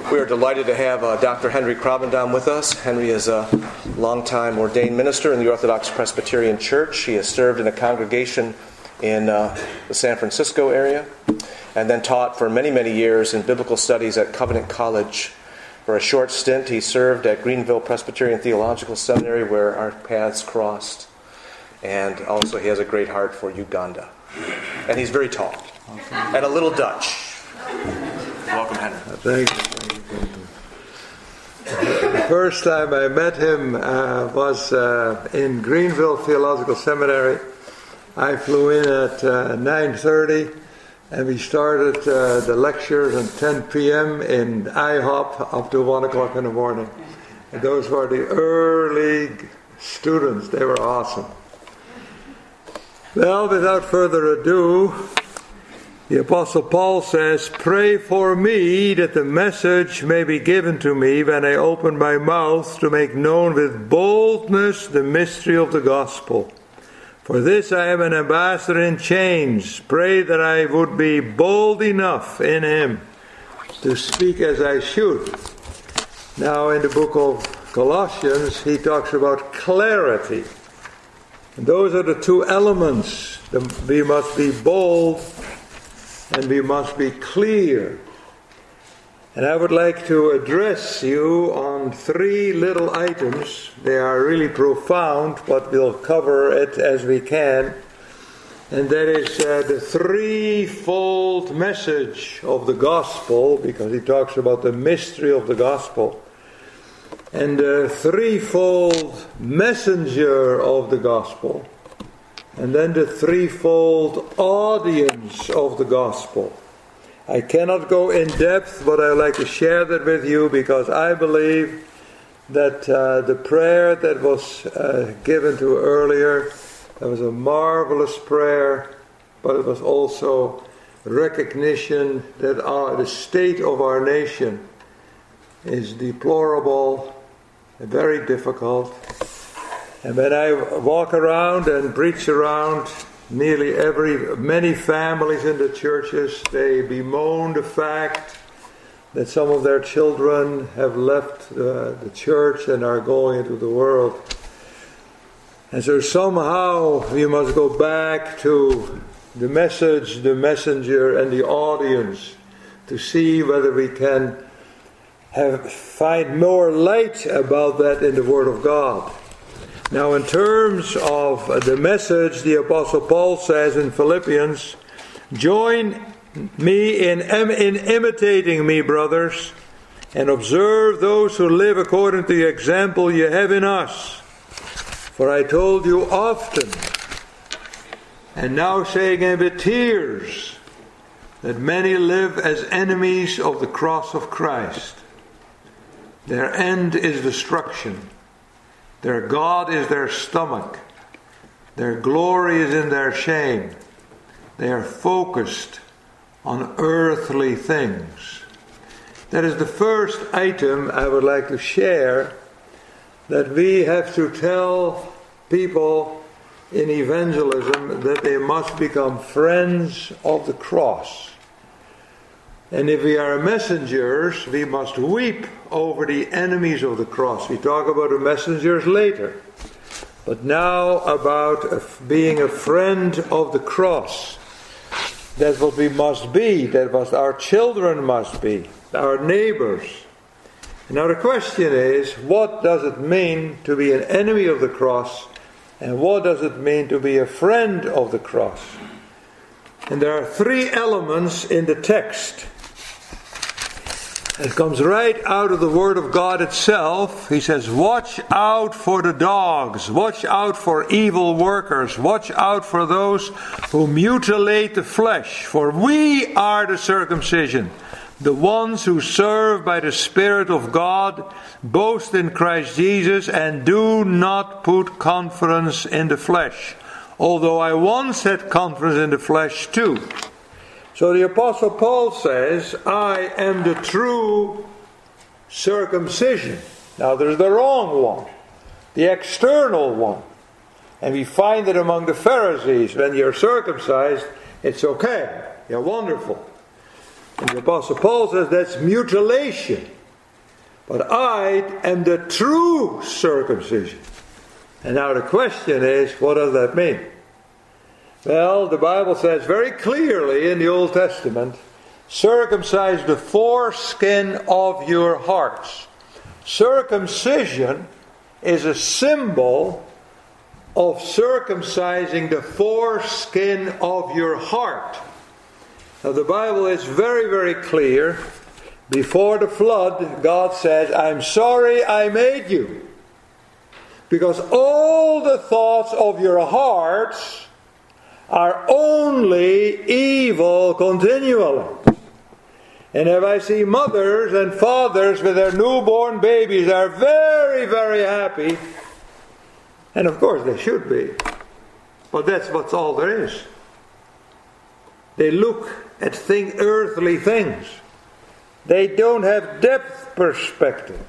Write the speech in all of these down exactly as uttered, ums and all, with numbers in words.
We are delighted to have uh, Doctor Henry Krabbendam with us. Henry is a longtime ordained minister in the Orthodox Presbyterian Church. He has served in a congregation in uh, the San Francisco area and then taught for many, many years in biblical studies at Covenant College. For a short stint, he served at Greenville Presbyterian Theological Seminary, where our paths crossed. And also he has a great heart for Uganda. And he's very tall and a little Dutch. Welcome, Henry. Thank you. The first time I met him uh, was uh, in Greenville Theological Seminary. I flew in at uh, nine thirty, and we started uh, the lectures at ten p.m. in I hop up to one o'clock in the morning. And those were the early students. They were awesome. Well, without further ado, the Apostle Paul says, "Pray for me that the message may be given to me when I open my mouth to make known with boldness the mystery of the gospel. For this I am an ambassador in chains. Pray that I would be bold enough in him to speak as I should." Now in the book of Colossians, he talks about clarity. And those are the two elements. We must be bold and we must be clear. And I would like to address you on three little items. They are really profound, but we'll cover it as we can. And that is uh, the threefold message of the gospel, because he talks about the mystery of the gospel. And the threefold messenger of the gospel. And then the threefold audience of the gospel. I cannot go in depth, but I would like to share that with you because I believe that uh, the prayer that was uh, given to earlier, that was a marvelous prayer, but it was also recognition that our, the state of our nation is deplorable, very difficult. And when I walk around and preach around, nearly every, many families in the churches, they bemoan the fact that some of their children have left uh, the church and are going into the world. And so somehow we must go back to the message, the messenger, and the audience to see whether we can have find more light about that in the Word of God. Now, in terms of the message, the Apostle Paul says in Philippians, "Join me in, in imitating me, brothers, and observe those who live according to the example you have in us. For I told you often, and now saying it with tears, that many live as enemies of the cross of Christ. Their end is destruction. Their God is their stomach. Their glory is in their shame. They are focused on earthly things." That is the first item I would like to share, that we have to tell people in evangelism that they must become friends of the cross. And if we are messengers, we must weep over the enemies of the cross. We talk about the messengers later. But now about being a friend of the cross. That's what we must be. That's what our children must be. Our neighbors. Now the question is, what does it mean to be an enemy of the cross? And what does it mean to be a friend of the cross? And there are three elements in the text. It comes right out of the Word of God itself. He says, "Watch out for the dogs. Watch out for evil workers. Watch out for those who mutilate the flesh. For we are the circumcision, the ones who serve by the Spirit of God, boast in Christ Jesus, and do not put confidence in the flesh. Although I once had confidence in the flesh too." So the Apostle Paul says, "I am the true circumcision." Now there's the wrong one, the external one. And we find it among the Pharisees. When you're circumcised, it's okay. You're wonderful. And the Apostle Paul says that's mutilation. But I am the true circumcision. And now the question is, what does that mean? Well, the Bible says very clearly in the Old Testament, circumcise the foreskin of your hearts. Circumcision is a symbol of circumcising the foreskin of your heart. Now the Bible is very, very clear. Before the flood, God says, I'm sorry I made you. Because all the thoughts of your hearts are only evil continually. And if I see mothers and fathers with their newborn babies are very, very happy, and of course they should be, but that's what's all there is. They look at thing, earthly things. They don't have depth perspective.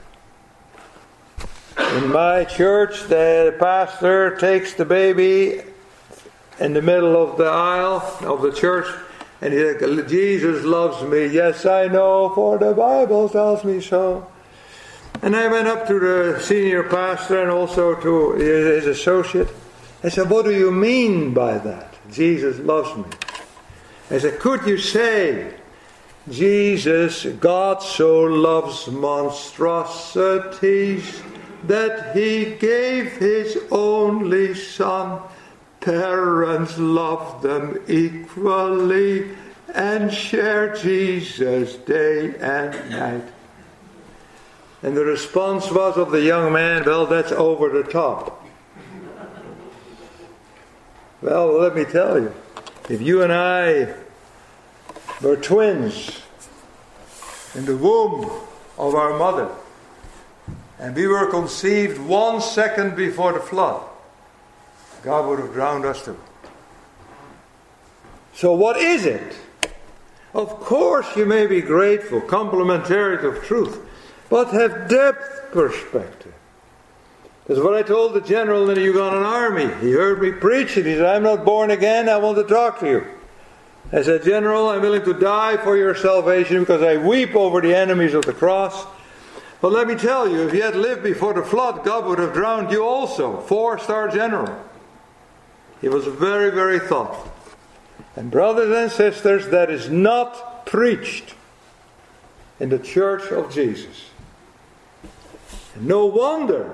In my church, the pastor takes the baby in the middle of the aisle of the church, and he says, Jesus loves me. Yes, I know, for the Bible tells me so. And I went up to the senior pastor and also to his associate. I said, what do you mean by that? Jesus loves me. I said, could you say, Jesus, God so loves monstrosities that He gave His only Son. Parents love them equally and share Jesus day and night. And the response was of the young man, well, that's over the top. Well, let me tell you, if you and I were twins in the womb of our mother, and we were conceived one second before the flood, God would have drowned us too. So what is it? Of course you may be grateful, complimentary of truth, but have depth perspective. That's what I told the general in the Ugandan army. He heard me preach and he said, I'm not born again, I want to talk to you. I said, General, I'm willing to die for your salvation because I weep over the enemies of the cross. But let me tell you, if you had lived before the flood, God would have drowned you also. Four-star general. He was very, very thoughtful. And brothers and sisters, that is not preached in the church of Jesus. And no wonder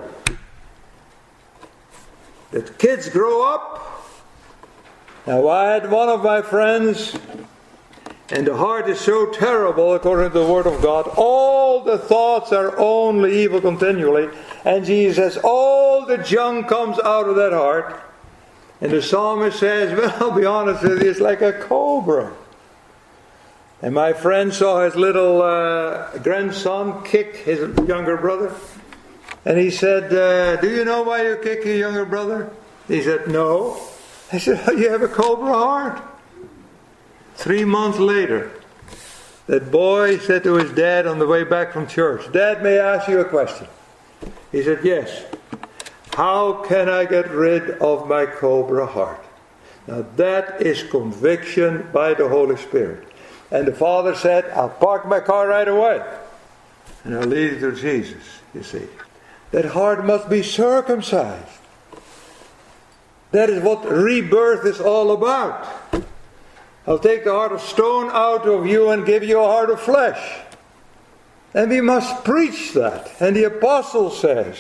that kids grow up. Now I had one of my friends, and the heart is so terrible according to the Word of God. All the thoughts are only evil continually. And Jesus says, all the junk comes out of that heart. And the psalmist says, well, I'll be honest with you, it's like a cobra. And my friend saw his little uh, grandson kick his younger brother. And he said, uh, do you know why you kick your younger brother? He said, no. I said, oh, you have a cobra heart. Three months later, that boy said to his dad on the way back from church, Dad, may I ask you a question? He said, yes. How can I get rid of my cobra heart? Now that is conviction by the Holy Spirit. And the father said, I'll park my car right away. And I'll lead you to Jesus, you see. That heart must be circumcised. That is what rebirth is all about. I'll take the heart of stone out of you and give you a heart of flesh. And we must preach that. And the apostle says,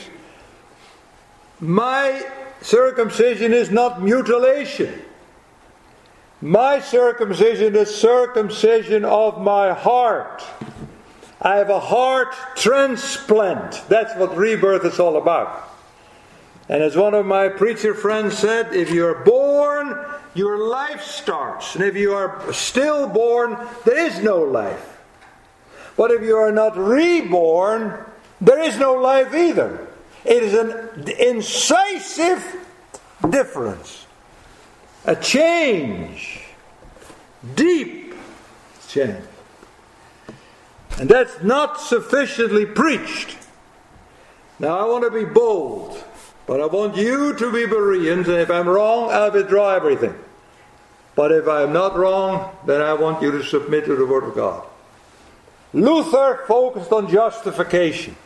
my circumcision is not mutilation. My circumcision is circumcision of my heart. I have a heart transplant. That's what rebirth is all about. And as one of my preacher friends said, if you're born, your life starts. And if you are still born, there is no life. But if you are not reborn, there is no life either. It is an incisive difference. A change. Deep change. And that's not sufficiently preached. Now I want to be bold. But I want you to be Bereans, and if I'm wrong, I'll withdraw everything. But if I'm not wrong, then I want you to submit to the Word of God. Luther focused on justification.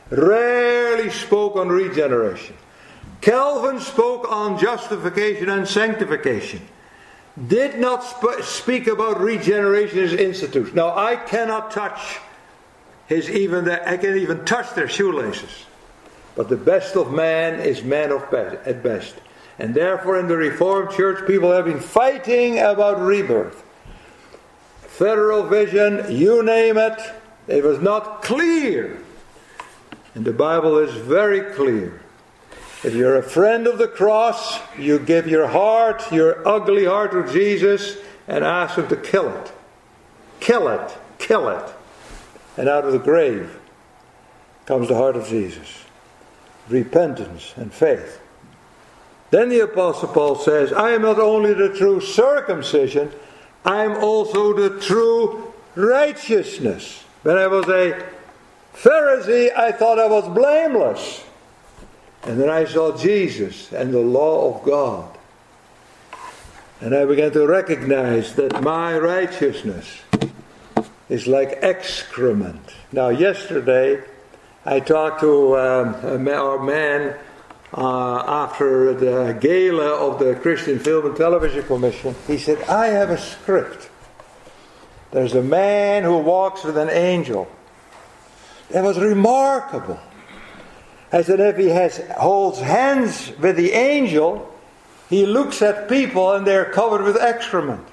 rarely spoke on regeneration. Calvin spoke on justification and sanctification. Did not sp- speak about regeneration as institutes. Now I cannot touch his even the, I can't even touch their shoelaces. But the best of man is man of best, at best. And therefore in the Reformed Church people have been fighting about rebirth. Federal vision, you name it, it was not clear. And the Bible is very clear. If you're a friend of the cross, you give your heart, your ugly heart to Jesus and ask Him to kill it. Kill it. Kill it. And out of the grave comes the heart of Jesus. Repentance and faith. Then the Apostle Paul says, I am not only the true circumcision, I am also the true righteousness. When I was a Pharisee, I thought I was blameless. And then I saw Jesus and the law of God. And I began to recognize that my righteousness is like excrement. Now yesterday I talked to um, our man uh, after the gala of the Christian Film and Television Commission. He said, I have a script. There's a man who walks with an angel. It was remarkable. I said, if he has holds hands with the angel, he looks at people and they're covered with excrement.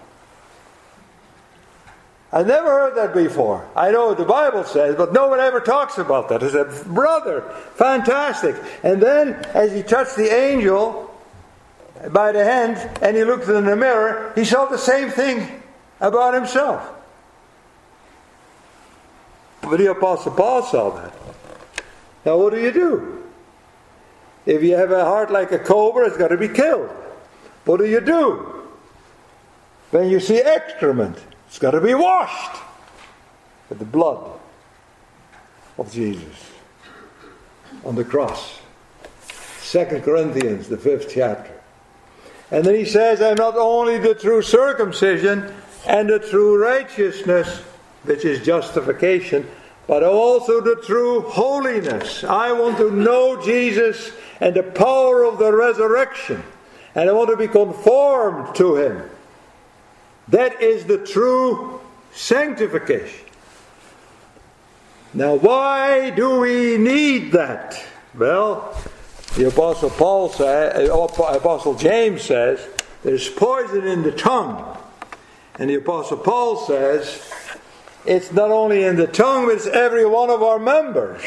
I never heard that before. I know what the Bible says, but no one ever talks about that. I said, brother, fantastic. And then, as he touched the angel by the hand, and he looked in the mirror, he saw the same thing about himself. But the Apostle Paul saw that. Now what do you do? If you have a heart like a cobra, it's got to be killed. What do you do? When you see excrement, it's got to be washed with the blood of Jesus on the cross. Second Corinthians, the fifth chapter. And then he says, I'm not only the true circumcision and the true righteousness, which is justification, but also the true holiness. I want to know Jesus and the power of the resurrection. And I want to be conformed to Him. That is the true sanctification. Now why do we need that? Well, the Apostle Paul says, Apostle James says, there's poison in the tongue. And the Apostle Paul says, it's not only in the tongue, but it's every one of our members.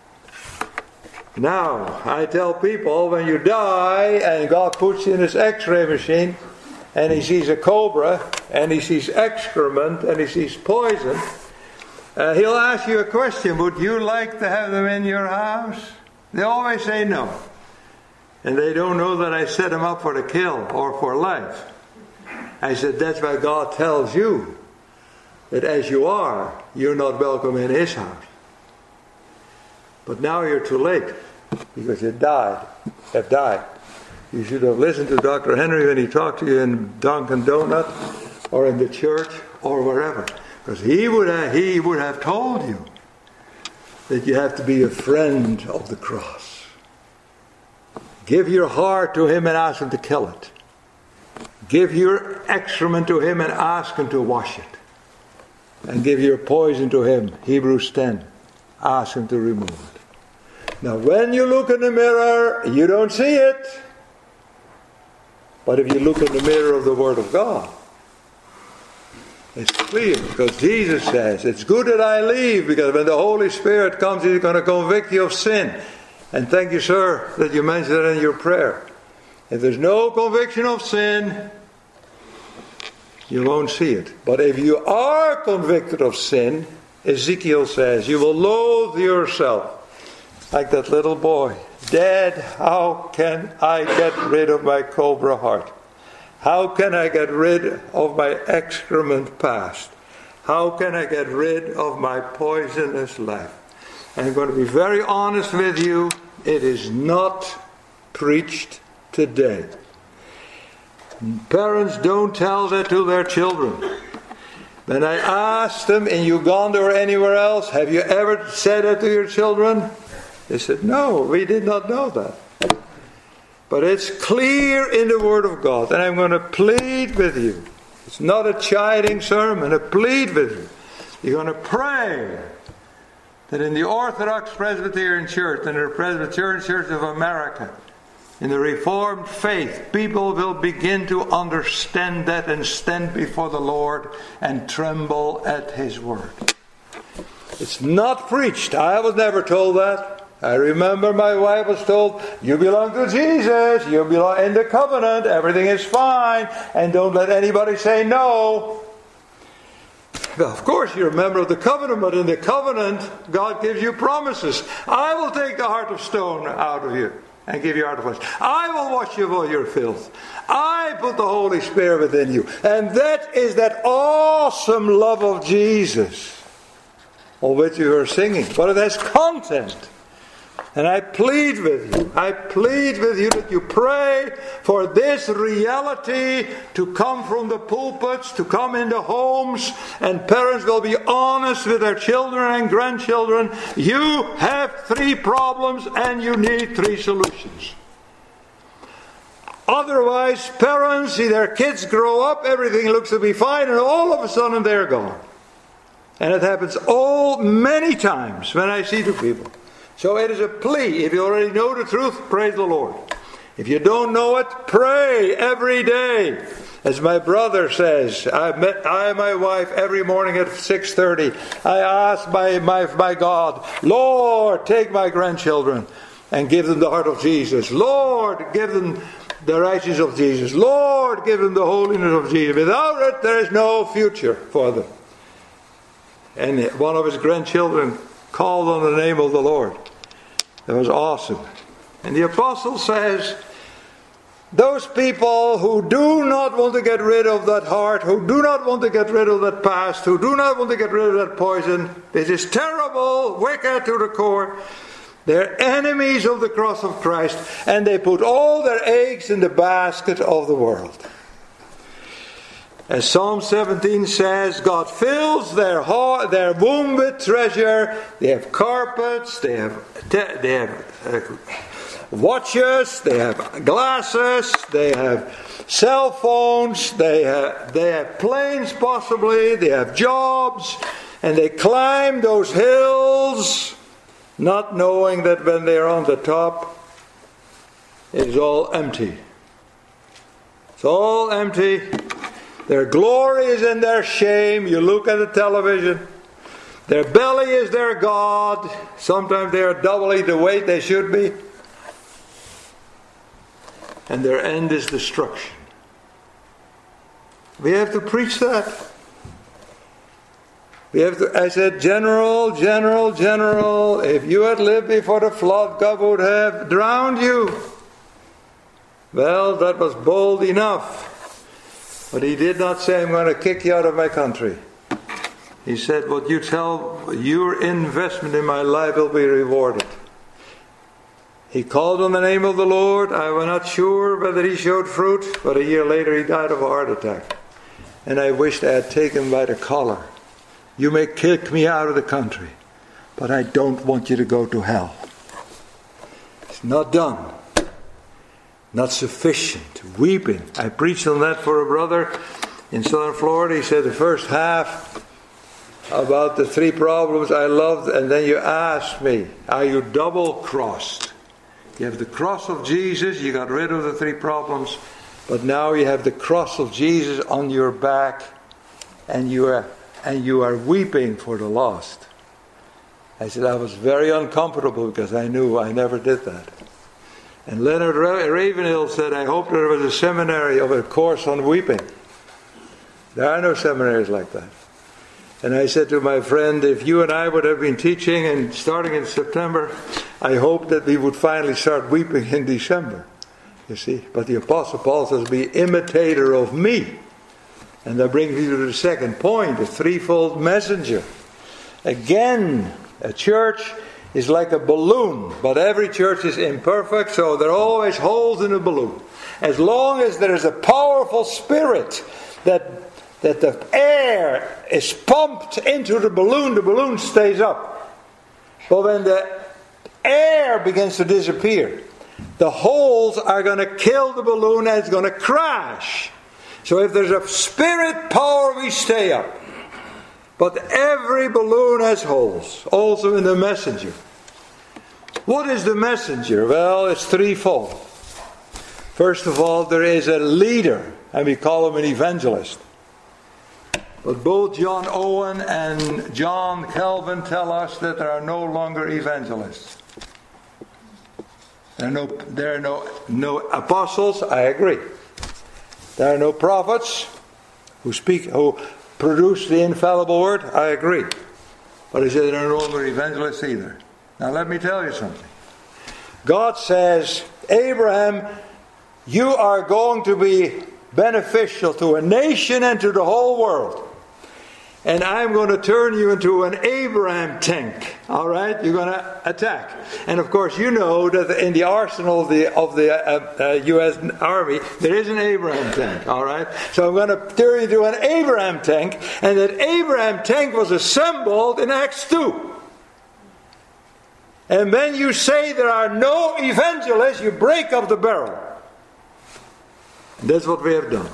Now, I tell people, when you die and God puts you in His x-ray machine and He sees a cobra and He sees excrement and He sees poison, uh, He'll ask you a question, would you like to have them in your house? They always say no. And they don't know that I set them up for the kill or for life. I said, that's why God tells you that as you are, you're not welcome in His house. But now you're too late, because you died, have died. You should have listened to Doctor Henry when he talked to you in Dunkin' Donut, or in the church, or wherever. Because he would have, he would have told you that you have to be a friend of the cross. Give your heart to Him and ask Him to kill it. Give your excrement to Him and ask Him to wash it. And give your poison to Him. Hebrews ten. Ask Him to remove it. Now when you look in the mirror, you don't see it. But if you look in the mirror of the Word of God, it's clear. Because Jesus says, it's good that I leave, because when the Holy Spirit comes, He's going to convict you of sin. And thank you, sir, that you mentioned that in your prayer. If there's no conviction of sin, you won't see it. But if you are convicted of sin, Ezekiel says, you will loathe yourself. Like that little boy. Dad, how can I get rid of my cobra heart? How can I get rid of my excrement past? How can I get rid of my poisonous life? And I'm going to be very honest with you. It is not preached today. Parents don't tell that to their children. When I asked them in Uganda or anywhere else, have you ever said that to your children? They said, no, we did not know that. But it's clear in the Word of God, and I'm going to plead with you. It's not a chiding sermon, a plead with you. You're going to pray that in the Orthodox Presbyterian Church and the Presbyterian Church of America, in the Reformed faith, people will begin to understand that and stand before the Lord and tremble at His Word. It's not preached. I was never told that. I remember my wife was told, you belong to Jesus, you belong in the covenant, everything is fine, and don't let anybody say no. Well, of course you're a member of the covenant, but in the covenant, God gives you promises. I will take the heart of stone out of you and give you a heart of flesh. I will wash you of all your filth. I put the Holy Spirit within you. And that is that awesome love of Jesus, of which you are singing. But it has content. And I plead with you, I plead with you that you pray for this reality to come from the pulpits, to come into homes, and parents will be honest with their children and grandchildren. You have three problems and you need three solutions. Otherwise, parents see their kids grow up, everything looks to be fine, and all of a sudden they're gone. And it happens all many times when I see the people. So it is a plea. If you already know the truth, praise the Lord. If you don't know it, pray every day. As my brother says, I met I and my wife every morning at six thirty. I ask my, my, my God, Lord, take my grandchildren and give them the heart of Jesus. Lord, give them the righteousness of Jesus. Lord, give them the holiness of Jesus. Without it, there is no future for them. And one of his grandchildren called on the name of the Lord. It was awesome. And the apostle says, those people who do not want to get rid of that heart, who do not want to get rid of that past, who do not want to get rid of that poison, this is terrible, wicked to the core. They're enemies of the cross of Christ, and they put all their eggs in the basket of the world. As Psalm seventeen says, God fills their heart, their womb with treasure. They have carpets, they have they have uh, watches, they have glasses, they have cell phones, they have they have planes possibly, they have jobs, and they climb those hills, not knowing that when they are on the top, it is all empty. It's all empty. Their glory is in their shame. You look at the television. Their belly is their God. Sometimes they are doubly the weight they should be. And their end is destruction. We have to preach that. We have to, I said, General, General, General, if you had lived before the flood, God would have drowned you. Well, that was bold enough. But he did not say, I'm going to kick you out of my country. He said, what you tell, your investment in my life will be rewarded. He called on the name of the Lord. I was not sure whether he showed fruit, but a year later he died of a heart attack. And I wished I had taken him by the collar. You may kick me out of the country, but I don't want you to go to hell. It's not done. Not sufficient. Weeping. I preached on that for a brother in southern Florida. He said the first half about the three problems I loved, and then you asked me, are you double crossed? You have the cross of Jesus, you got rid of the three problems, but now you have the cross of Jesus on your back, and you are and you are weeping for the lost. I said I was very uncomfortable because I knew I never did that. And Leonard Ravenhill said, I hope there was a seminary of a course on weeping. There are no seminaries like that. And I said to my friend, if you and I would have been teaching and starting in September, I hope that we would finally start weeping in December. You see, but the Apostle Paul says, be imitator of me. And that brings me to the second point, the threefold messenger. Again, a church is like a balloon, but every church is imperfect, so there are always holes in a balloon. As long as there is a powerful spirit that that the air is pumped into the balloon, the balloon stays up. But when the air begins to disappear. The holes are going to kill the balloon and it's going to crash. So if there's a spirit power, we stay up. But every balloon has holes, also in the messenger. What is the messenger? Well, it's threefold. First of all, there is a leader, and we call him an evangelist. But both John Owen and John Calvin tell us that there are no longer evangelists. There are no, there are no, no apostles. I agree. There are no prophets who speak, who produce the infallible word. I agree. But he said there are no longer evangelists either. Now let me tell you something. God says, Abraham, you are going to be beneficial to a nation and to the whole world. And I'm going to turn you into an Abraham tank. All right? You're going to attack. And of course, you know that in the arsenal of the, of the uh, uh, U S Army, there is an Abraham tank. All right? So I'm going to turn you into an Abraham tank. And that Abraham tank was assembled in Acts two. And when you say there are no evangelists, you break up the barrel. And that's what we have done.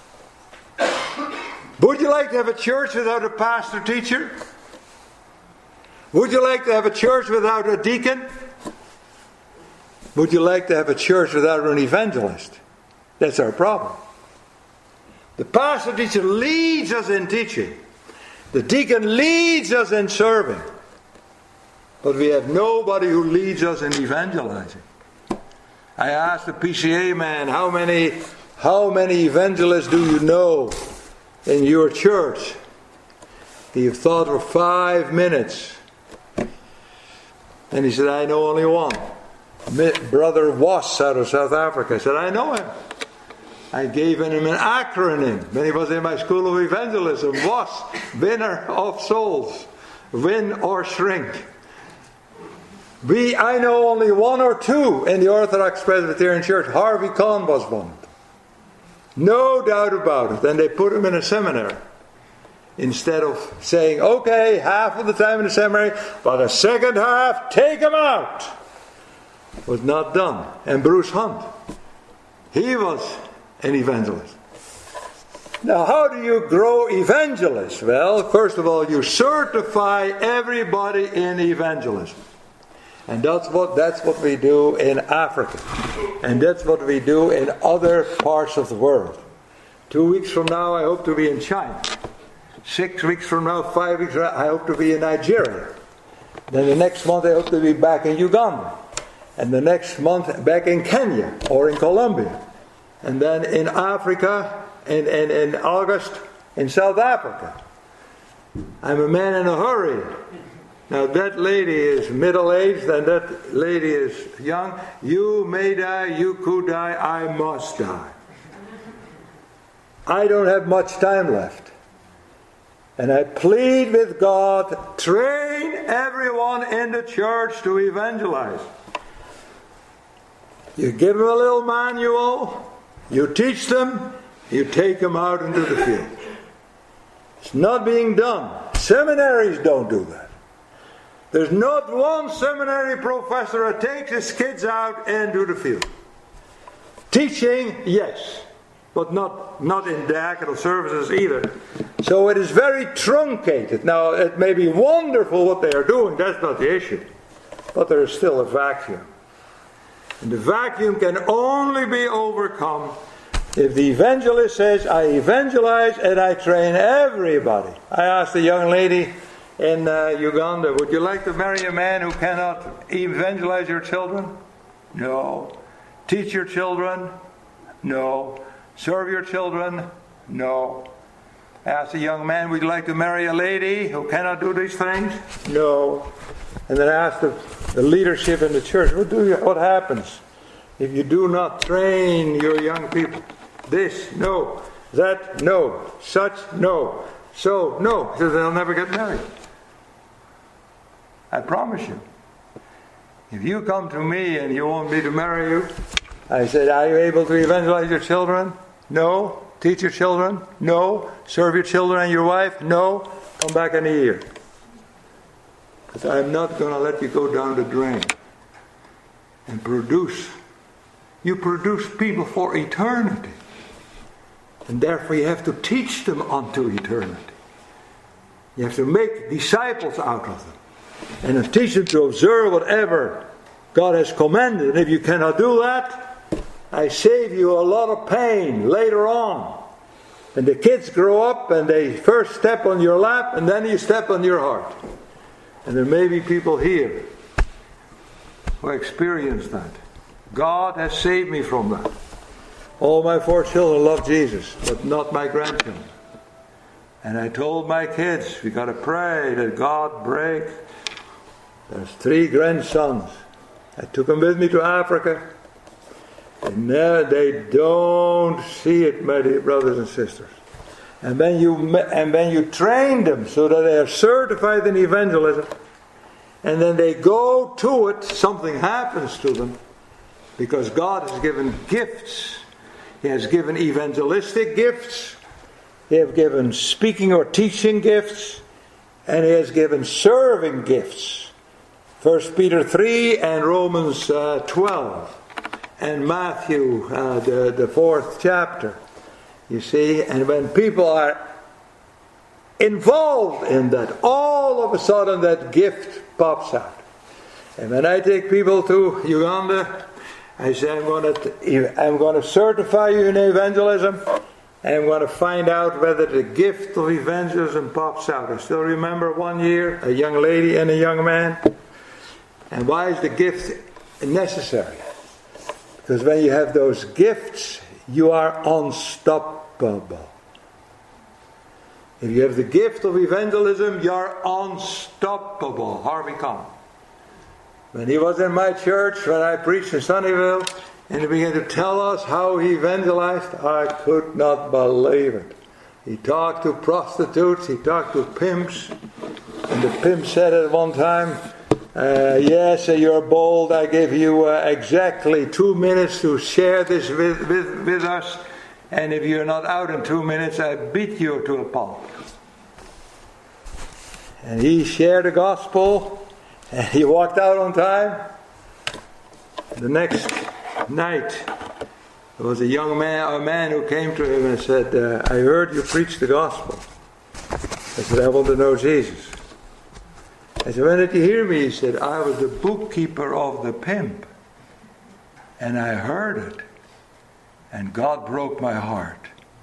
Would you like to have a church without a pastor teacher? Would you like to have a church without a deacon? Would you like to have a church without an evangelist? That's our problem. The pastor teacher leads us in teaching. The deacon leads us in serving. But we have nobody who leads us in evangelizing. I asked the P C A man, how many, how many evangelists do you know in your church? He thought for five minutes. And he said, I know only one. Brother Wass out of South Africa. I said, I know him. I gave him an acronym when he was in my school of evangelism. Wass, winner of souls. Win or shrink. We, I know only one or two in the Orthodox Presbyterian Church. Harvey Kahn was one. No doubt about it. And they put him in a seminary. Instead of saying, okay, half of the time in the seminary, but the second half, take him out. Was not done. And Bruce Hunt, he was an evangelist. Now, how do you grow evangelists? Well, first of all, you certify everybody in evangelism. And that's what that's what we do in Africa. And that's what we do in other parts of the world. Two weeks from now, I hope to be in China. Six weeks from now, five weeks from now, I hope to be in Nigeria. Then the next month, I hope to be back in Uganda. And the next month, back in Kenya or in Colombia. And then in Africa, and in, in, in August, in South Africa. I'm a man in a hurry. Now that lady is middle-aged and that lady is young. You may die, you could die, I must die. I don't have much time left. And I plead with God, train everyone in the church to evangelize. You give them a little manual, you teach them, you take them out into the field. It's not being done. Seminaries don't do that. There's not one seminary professor that takes his kids out into the field. Teaching, yes, but not, not in diaconal services either. So it is very truncated. Now, it may be wonderful what they are doing, that's not the issue. But there is still a vacuum. And the vacuum can only be overcome if the evangelist says, I evangelize and I train everybody. I asked a young lady in uh, Uganda, would you like to marry a man who cannot evangelize your children? No. Teach your children? No. Serve your children? No. I asked a young man, would you like to marry a lady who cannot do these things? No. And then I asked the, the leadership in the church, what, do you, what happens if you do not train your young people? This, no. That, no. Such, no. So, no. He says they'll never get married. I promise you. If you come to me and you want me to marry you, I said, are you able to evangelize your children? No. Teach your children? No. Serve your children and your wife? No. Come back in a year. Because I'm not going to let you go down the drain. and produce. You produce people for eternity. And therefore you have to teach them unto eternity. You have to make disciples out of them. And to teach them to observe whatever God has commanded. And if you cannot do that, I save you a lot of pain later on. And the kids grow up and they first step on your lap and then you step on your heart. And there may be people here who experience that. God has saved me from that. All my four children love Jesus, but not my grandchildren. And I told my kids, we got to pray that God break. There's three grandsons. I took them with me to Africa. And now they don't see it, my dear brothers and sisters. And then you and then you train them so that they are certified in evangelism. And then they go to it, something happens to them. Because God has given gifts. He has given evangelistic gifts. He has given speaking or teaching gifts. And He has given serving gifts. First Peter three and Romans uh, twelve. And Matthew, uh, the, the fourth chapter. You see, and when people are involved in that, all of a sudden that gift pops out. And when I take people to Uganda, I say, I'm going to, I'm going to certify you in evangelism. And I'm going to find out whether the gift of evangelism pops out. I still remember one year, a young lady and a young man. And why is the gift necessary? Because when you have those gifts, you are unstoppable. If you have the gift of evangelism, you are unstoppable. Harvey Kahn. When he was in my church, when I preached in Sunnyvale, and he began to tell us how he evangelized, I could not believe it. He talked to prostitutes, he talked to pimps, and the pimp said at one time, uh, yes, you're bold, I give you uh, exactly two minutes to share this with, with, with us, and if you're not out in two minutes, I beat you to a pulp. And he shared the gospel, and he walked out on time. The next night, there was a young man, a man who came to him and said, uh, I heard you preach the gospel. I said, I want to know Jesus. I said, when did you hear me? He said, I was the bookkeeper of the pimp. And I heard it. And God broke my heart.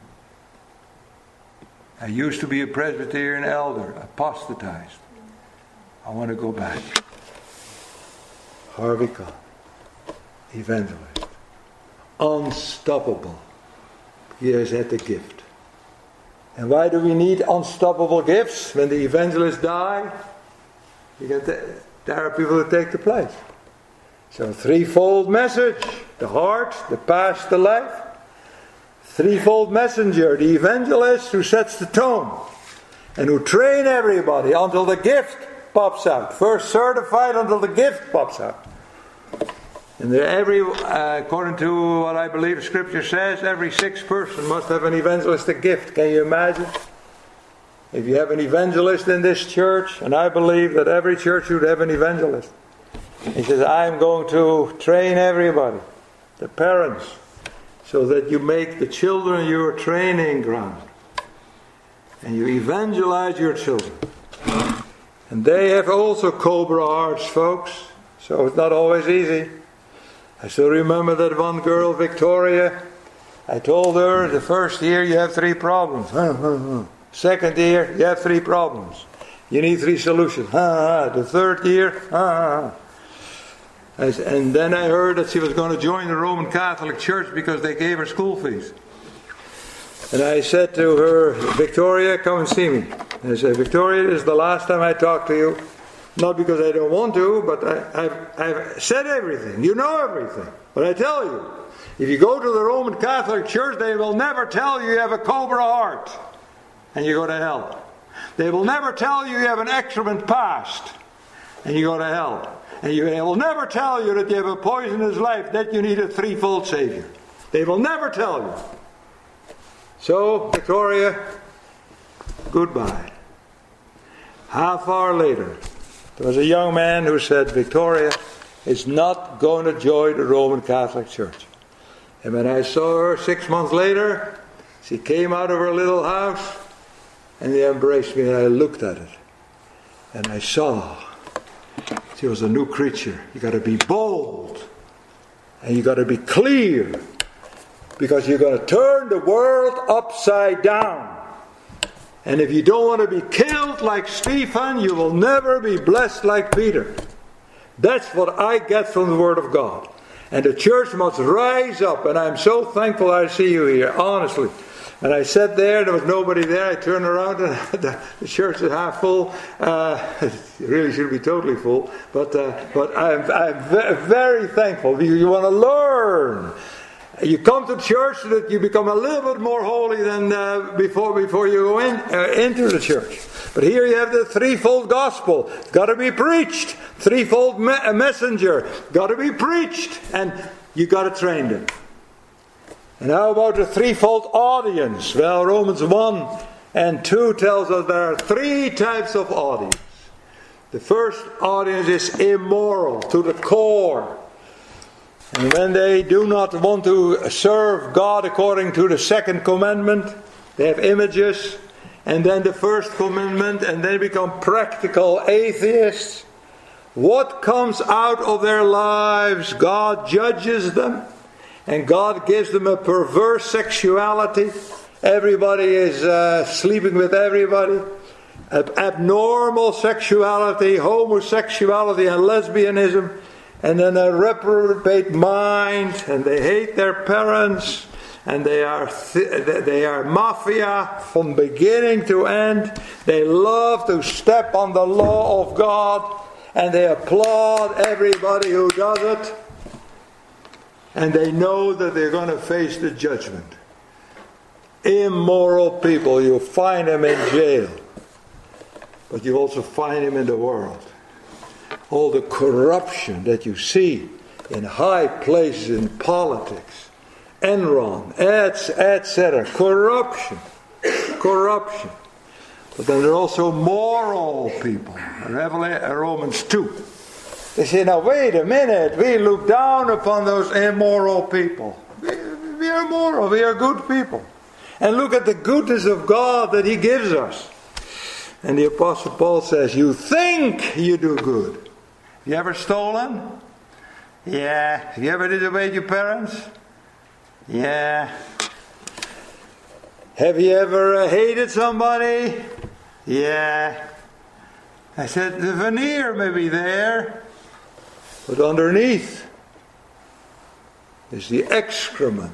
I used to be a Presbyterian elder, apostatized. I want to go back. Harvey Kahn, evangelist. Unstoppable. He has had the gift. And why do we need unstoppable gifts? When the evangelists die, you get the, there are people who take the place. So threefold message. The heart, the past, the life. Threefold messenger, the evangelist who sets the tone. And who train everybody until the gift pops out. First certified until the gift pops out. And every, uh, according to what I believe Scripture says, every sixth person must have an evangelistic gift. Can you imagine? If you have an evangelist in this church, and I believe that every church should have an evangelist. He says, I'm going to train everybody, the parents, so that you make the children your training ground. And you evangelize your children. And they have also cobra hearts, folks. So it's not always easy. I still remember that one girl, Victoria. I told her the first year you have three problems. Second year you have three problems. You need three solutions. The third year, and then I heard that she was going to join the Roman Catholic Church because they gave her school fees. And I said to her, Victoria, come and see me. And I said, Victoria, this is the last time I talk to you. Not because I don't want to, but I, I've, I've said everything. You know everything. But I tell you, if you go to the Roman Catholic Church, they will never tell you you have a cobra heart and you go to hell. They will never tell you you have an excrement past and you go to hell. And you, they will never tell you that you have a poisonous life, that you need a threefold Savior. They will never tell you. So, Victoria, goodbye. Half hour later, there was a young man who said, Victoria, is not going to join the Roman Catholic Church. And when I saw her six months later, she came out of her little house and they embraced me, and I looked at it. And I saw she was a new creature. You got to be bold. And you got to be clear. Because you're going to turn the world upside down. And if you don't want to be killed like Stephen, you will never be blessed like Peter. That's what I get from the Word of God. And the church must rise up. And I'm so thankful I see you here, honestly. And I sat there, there was nobody there. I turned around and the, the church is half full. Uh, it really should be totally full. But uh, but I'm, I'm very thankful. You, you want to learn. You come to church so that you become a little bit more holy than uh, before before you go in, uh, into the church. But here you have the threefold gospel. It's got to be preached. Threefold me- messenger. Got to be preached. And you got to train them. And how about the threefold audience? Well, Romans one and two tells us there are three types of audience. The first audience is immoral to the core. And when they do not want to serve God according to the second commandment, they have images, and then the first commandment, and they become practical atheists. What comes out of their lives? God judges them. And God gives them a perverse sexuality. Everybody is uh, sleeping with everybody. Ab- abnormal sexuality, homosexuality and lesbianism. And then a reprobate mind. And they hate their parents. And they are th- they are mafia from beginning to end. They love to step on the law of God. And they applaud everybody who does it. And they know that they're going to face the judgment. Immoral people, you find them in jail. But you also find them in the world. All the corruption that you see in high places in politics. Enron, et cetera. Corruption. Corruption. But then there are also moral people. Romans two. They say, now wait a minute, we look down upon those immoral people. We, we are moral, we are good people. And look at the goodness of God that He gives us. And the Apostle Paul says, you think you do good. You ever stolen? Yeah. Have you ever disobeyed your parents? Yeah. Have you ever uh, hated somebody? Yeah. I said, the veneer may be there. But underneath is the excrement.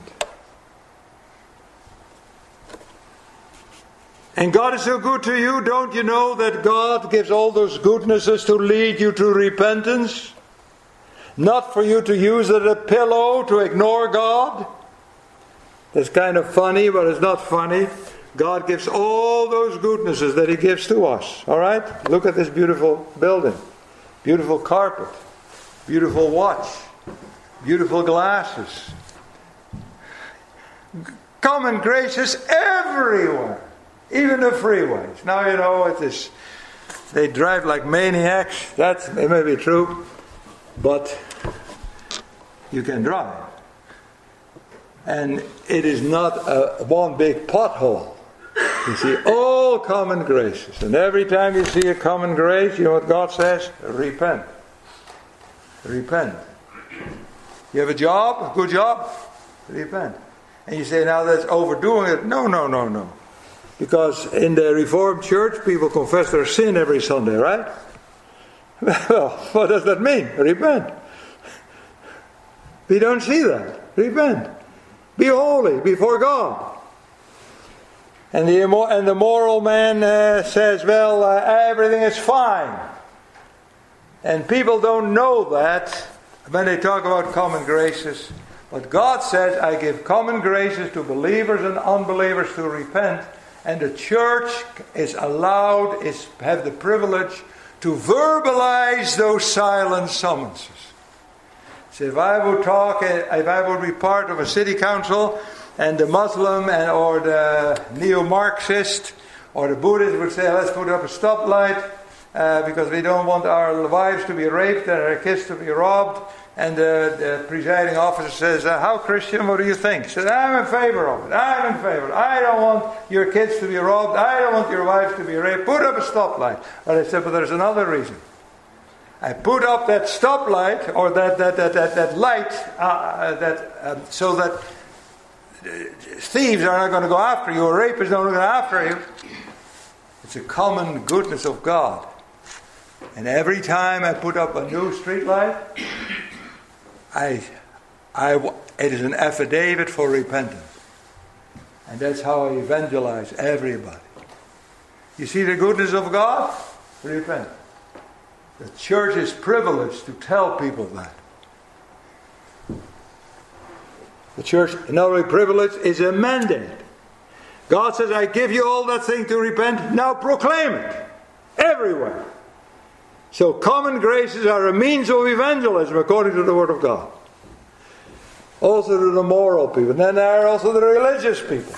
And God is so good to you, don't you know that God gives all those goodnesses to lead you to repentance? Not for you to use it as a pillow to ignore God. That's kind of funny, but it's not funny. God gives all those goodnesses that He gives to us. Alright? Look at this beautiful building. Beautiful carpet. Beautiful watch. Beautiful glasses. Common grace is everywhere. Even the freeways. Now you know it is. They drive like maniacs. That's, it may be true. But you can drive. And it is not a, one big pothole. You see all common graces. And every time you see a common grace, you know what God says? Repent. Repent. You have a job, a good job? Repent. And you say, now that's overdoing it. No, no, no, no. Because in the Reformed Church, people confess their sin every Sunday, right? Well, what does that mean? Repent. We don't see that. Repent. Be holy before God. And the, and the moral man uh, says, well, uh, everything is fine. And people don't know that when they talk about common graces. But God says, I give common graces to believers and unbelievers to repent. And the church is allowed, is have the privilege to verbalize those silent summonses. So if I would talk, if I would be part of a city council, and the Muslim and or the neo-Marxist or the Buddhist would say, let's put up a stoplight, uh, because we don't want our wives to be raped and our kids to be robbed. And the, the presiding officer says, uh, how Christian, what do you think? He says, I'm in favor of it. I'm in favor. I don't want your kids to be robbed. I don't want your wives to be raped. Put up a stoplight. But I said, but there's another reason. I put up that stoplight, or that that that that, that light, uh, that um, so that thieves are not going to go after you, or rapists are not going to go after you. It's a common goodness of God. And every time I put up a new street light, I, I, it is an affidavit for repentance. And that's how I evangelize everybody. You see the goodness of God? Repent. The church is privileged to tell people that. The church, not only privilege, is a mandate. God says, I give you all that thing to repent, now proclaim it. Everywhere. So common graces are a means of evangelism according to the Word of God. Also to the moral people. And then there are also the religious people.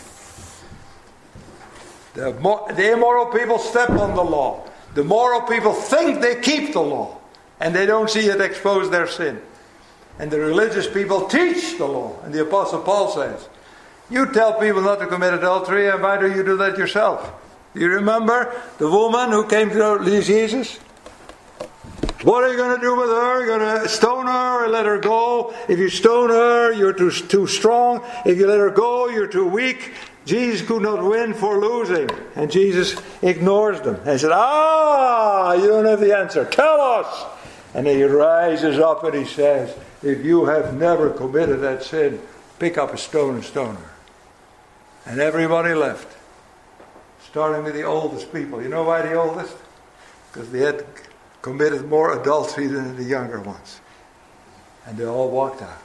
The, mo- the immoral people step on the law. The moral people think they keep the law. And they don't see it expose their sin. And the religious people teach the law. And the Apostle Paul says, you tell people not to commit adultery, and why do you do that yourself? Do you remember the woman who came to Jesus? What are you going to do with her? You're going to stone her or let her go? If you stone her, you're too, too strong. If you let her go, you're too weak. Jesus could not win for losing. And Jesus ignores them. And said, ah, you don't have the answer. Tell us. And then he rises up and he says, if you have never committed that sin, pick up a stone and stone her. And everybody left. Starting with the oldest people. You know why the oldest? Because they had committed more adultery than the younger ones. And they all walked out.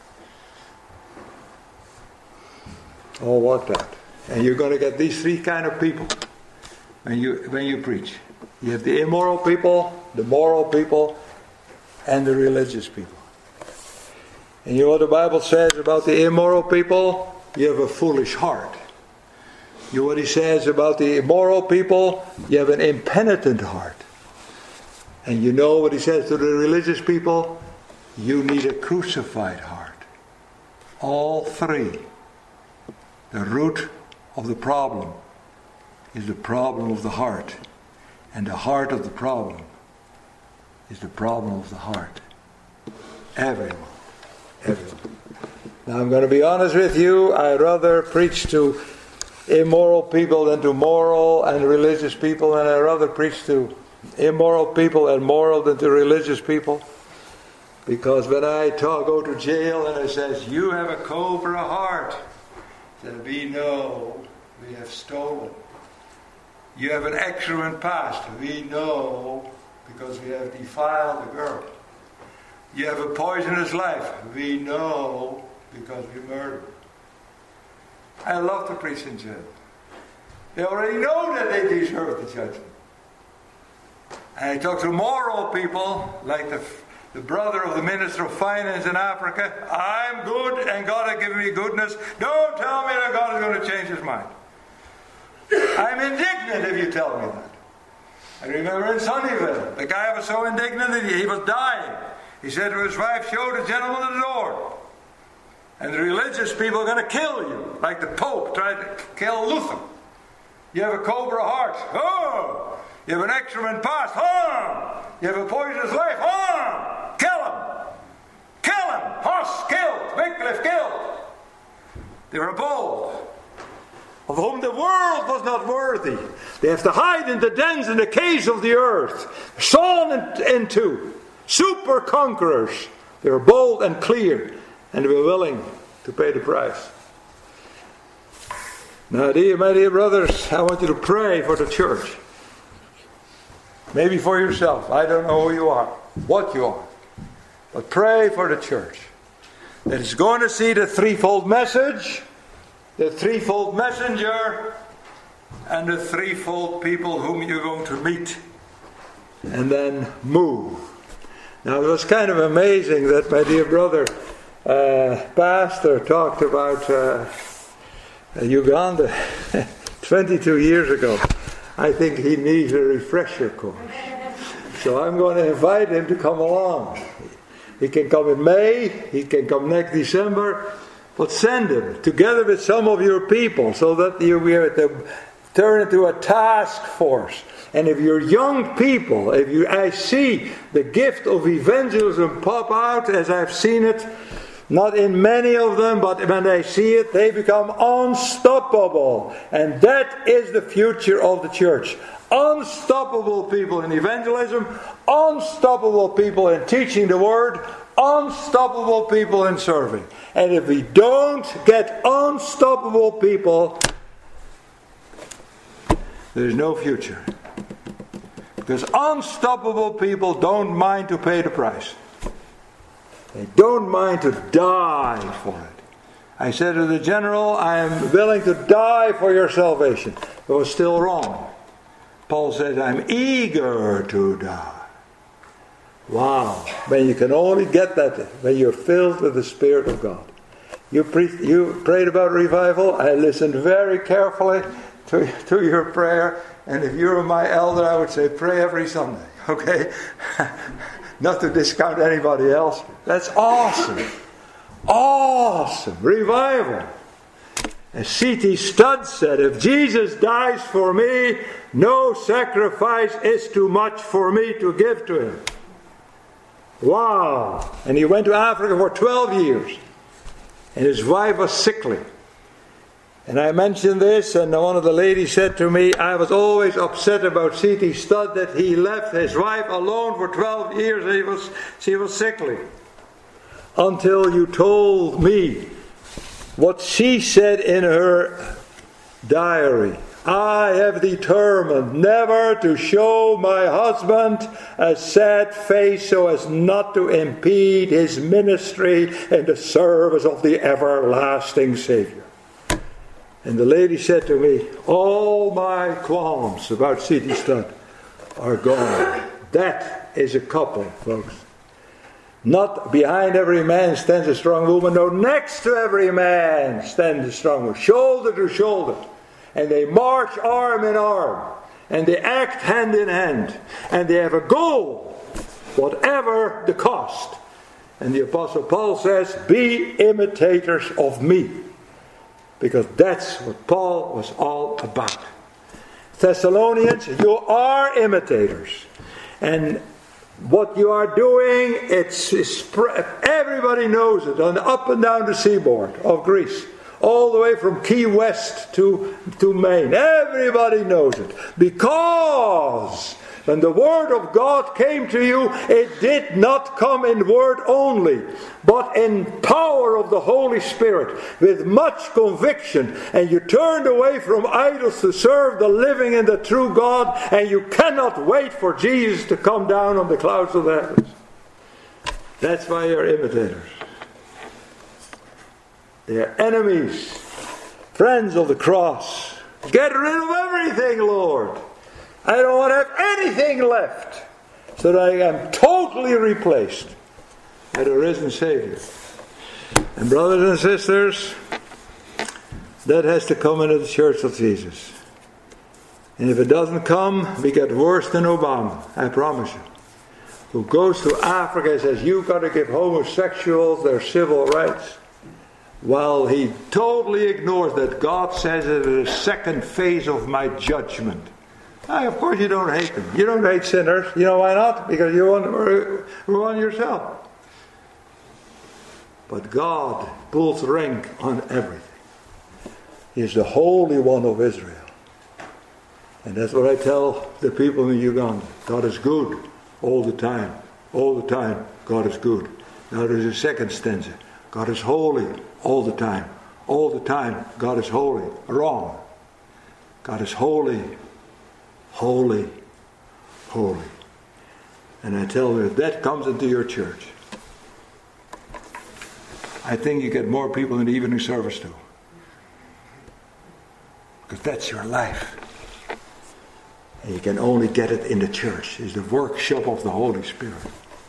All walked out. And you're going to get these three kind of people when you when you preach. You have the immoral people, the moral people, and the religious people. And you know what the Bible says about the immoral people? You have a foolish heart. You know what he says about the immoral people? You have an impenitent heart. And you know what he says to the religious people? You need a crucified heart. All three. The root of the problem is the problem of the heart. And the heart of the problem is the problem of the heart. Everyone. Everyone. Now I'm going to be honest with you. I'd rather preach to immoral people than to moral and religious people. And I'd rather preach to immoral people and moral than to religious people. Because when I talk, go to jail and it says, you have a cobra heart, then we know we have stolen. You have an excrement past, we know because we have defiled the girl. You have a poisonous life, we know because we murdered. I love to preach in jail. They already know that they deserve the judgment. And I talk to moral people, like the, the brother of the Minister of Finance in Africa. I'm good and God has given me goodness. Don't tell me that God is going to change his mind. I'm indignant if you tell me that. I remember in Sunnyvale, the guy was so indignant that he, he was dying. He said to his wife, show the gentleman the door. And the religious people are going to kill you, like the Pope tried to kill Luther. You have a cobra heart. Oh! You have an excrement past. Huh? You have a poisonous life. Huh? Kill him. Kill him. Hoss killed. Wycliffe killed. They were bold. Of whom the world was not worthy. They have to hide in the dens and the caves of the earth. Sawn into. Super conquerors. They were bold and clear. And they were willing to pay the price. Now, dear, my dear brothers, I want you to pray for the church. Maybe for yourself. I don't know who you are, what you are. But pray for the church. That is going to see the threefold message, the threefold messenger, and the threefold people whom you're going to meet. And then move. Now it was kind of amazing that my dear brother, uh, pastor, talked about uh, Uganda twenty-two years ago. I think he needs a refresher course. So I'm going to invite him to come along. He can come in May, he can come next December, but send him together with some of your people so that you we are to turn into a task force. And if you're young people, if you I see the gift of evangelism pop out as I've seen it, not in many of them, but when they see it, they become unstoppable. And that is the future of the church. Unstoppable people in evangelism, unstoppable people in teaching the word, unstoppable people in serving. And if we don't get unstoppable people, there's no future. Because unstoppable people don't mind to pay the price. They don't mind to die for it. I said to the general, I am willing to die for your salvation. It was still wrong. Paul says, I'm eager to die. Wow. When you can only get that when you're filled with the Spirit of God. You, pre- you prayed about revival. I listened very carefully to, to your prayer. And if you were my elder, I would say pray every Sunday. Okay? Not to discount anybody else. That's awesome. Awesome. Revival. As C T Studd said, if Jesus dies for me, no sacrifice is too much for me to give to him. Wow. And he went to Africa for twelve years. And his wife was sickly. And I mentioned this, and one of the ladies said to me, I was always upset about C T Studd that he left his wife alone for twelve years and he was, she was sickly. Until you told me what she said in her diary. I have determined never to show my husband a sad face so as not to impede his ministry in the service of the everlasting Savior. And the lady said to me, all my qualms about C T Studd are gone. That is a couple, folks. Not behind every man stands a strong woman. No, next to every man stands a strong woman. Shoulder to shoulder. And they march arm in arm. And they act hand in hand. And they have a goal, whatever the cost. And the Apostle Paul says, be imitators of me. Because that's what Paul was all about. Thessalonians, you are imitators. And what you are doing, it's, it's everybody knows it, on up and down the seaboard of Greece. All the way from Key West to, to Maine. Everybody knows it. Because when the Word of God came to you, it did not come in word only, but in power of the Holy Spirit, with much conviction. And you turned away from idols to serve the living and the true God, and you cannot wait for Jesus to come down on the clouds of the heavens. That's why you're imitators. They're enemies, friends of the cross. Get rid of everything, Lord. I don't want to have anything left, so that I am totally replaced by the risen Savior. And brothers and sisters, that has to come into the Church of Jesus. And if it doesn't come, we get worse than Obama, I promise you. Who goes to Africa and says, you've got to give homosexuals their civil rights. While he totally ignores that God says it is the second phase of my judgment. Now, of course you don't hate them. You don't hate sinners. You know why not? Because you want to ruin yourself. But God pulls rank on everything. He is the Holy One of Israel. And that's what I tell the people in Uganda. God is good all the time. All the time, God is good. Now there's a second stanza. God is holy all the time. All the time, God is holy. Wrong. God is holy, holy, holy. And I tell you, if that comes into your church, I think you get more people in the evening service too. Because that's your life. And you can only get it in the church. It's the workshop of the Holy Spirit.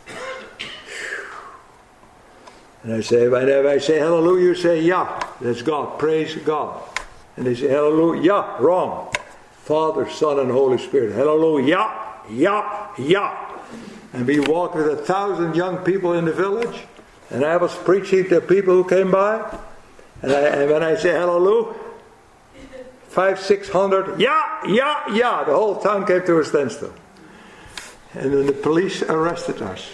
And I say, whenever I say hallelujah, you say yeah. That's God. Praise God. And they say hallelujah. Wrong. Father, Son, and Holy Spirit. Hallelujah. Yeah. Yeah. And we walked with a thousand young people in the village. And I was preaching to people who came by. And, I, and when I say hallelujah, five, six hundred, yeah, yeah, yeah. The whole town came to a standstill. And then the police arrested us.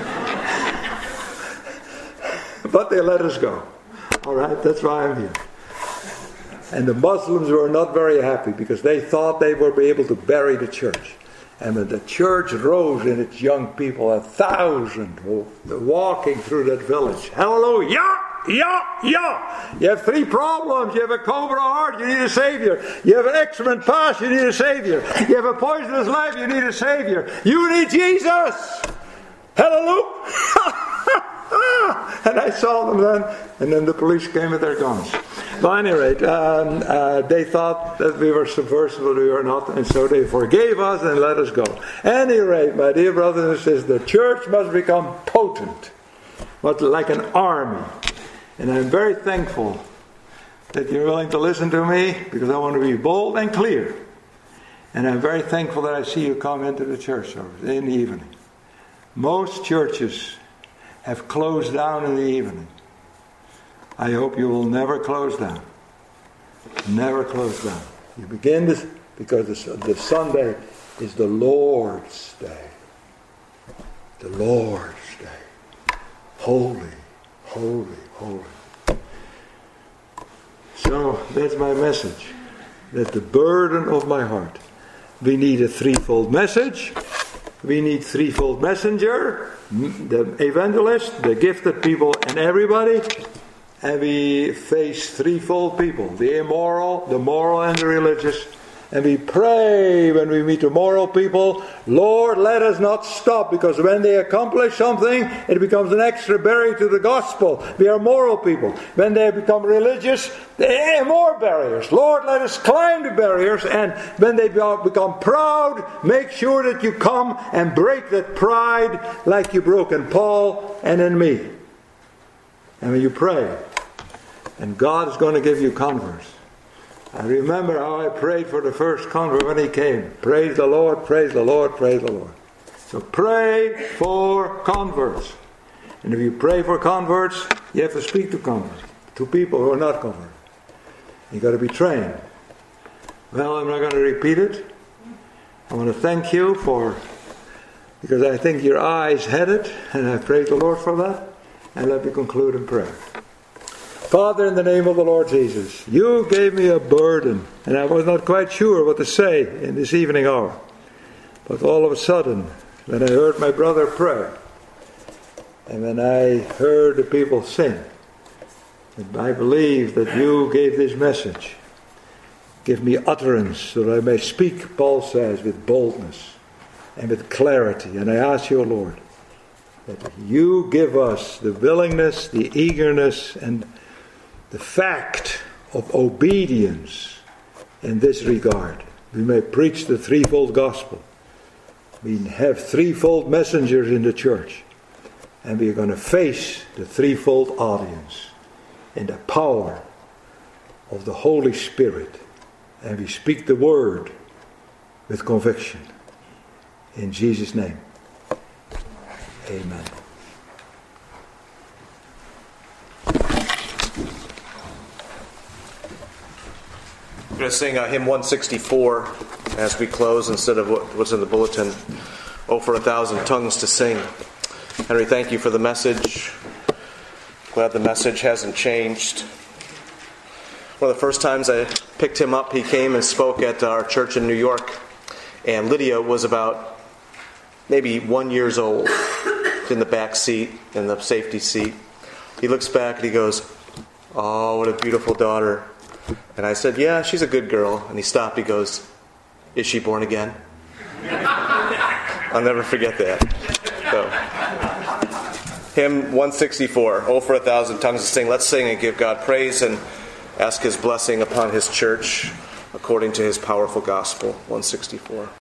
But they let us go. All right, that's why I'm here. And the Muslims were not very happy because they thought they would be able to bury the church. And when the church rose in its young people, a thousand walking through that village. Hallelujah! Yeah, yeah. You have three problems. You have a cobra heart, you need a savior. You have an excellent past, you need a savior. You have a poisonous life, you need a savior. You need Jesus. Hallelujah. And I saw them then, and then the police came with their guns. But at any rate, um, uh, they thought that we were subversive, but we were not, and so they forgave us and let us go. At any rate, my dear brothers and sisters, the church must become potent, but like an army. And I'm very thankful that you're willing to listen to me, because I want to be bold and clear. And I'm very thankful that I see you come into the church service in the evening. Most churches have closed down in the evening. I hope you will never close down. Never close down. You begin this because the, the Sunday is the Lord's day. The Lord's day. Holy, holy, holy. So that's my message. That's the burden of my heart. We need a threefold message. We need threefold messenger, the evangelist, the gifted people, and everybody. And we face threefold people: the immoral, the moral, and the religious. And we pray when we meet the moral people, Lord, let us not stop, because when they accomplish something, it becomes an extra barrier to the gospel. We are moral people. When they become religious, there are more barriers. Lord, let us climb the barriers. And when they become proud, make sure that you come and break that pride like you broke in Paul and in me. And when you pray, and God is going to give you converts. I remember how I prayed for the first convert when he came. Praise the Lord, praise the Lord, praise the Lord. So pray for converts. And if you pray for converts, you have to speak to converts, to people who are not converted. You've got to be trained. Well, I'm not going to repeat it. I want to thank you for, because I think your eyes had it, and I praise the Lord for that. And let me conclude in prayer. Father, in the name of the Lord Jesus, you gave me a burden, and I was not quite sure what to say in this evening hour. But all of a sudden, when I heard my brother pray, and when I heard the people sing, and I believe that you gave this message. Give me utterance so that I may speak, Paul says, with boldness and with clarity. And I ask you, Lord, that you give us the willingness, the eagerness, and the fact of obedience in this regard. We may preach the threefold gospel. We have threefold messengers in the church. And we are going to face the threefold audience in the power of the Holy Spirit. And we speak the word with conviction. In Jesus' name. Amen. We're going to sing uh, hymn one sixty-four as we close instead of what was in the bulletin. Oh, for a thousand tongues to sing. Henry, thank you for the message. Glad the message hasn't changed. One of the first times I picked him up, he came and spoke at our church in New York. And Lydia was about maybe one years old, in the back seat, in the safety seat. He looks back and he goes, "Oh, what a beautiful daughter." And I said, "Yeah, she's a good girl." And he stopped, he goes, "Is she born again?" I'll never forget that. So, hymn one sixty-four, Oh, for a thousand tongues to sing. Let's sing and give God praise and ask His blessing upon His church according to His powerful gospel. one sixty-four.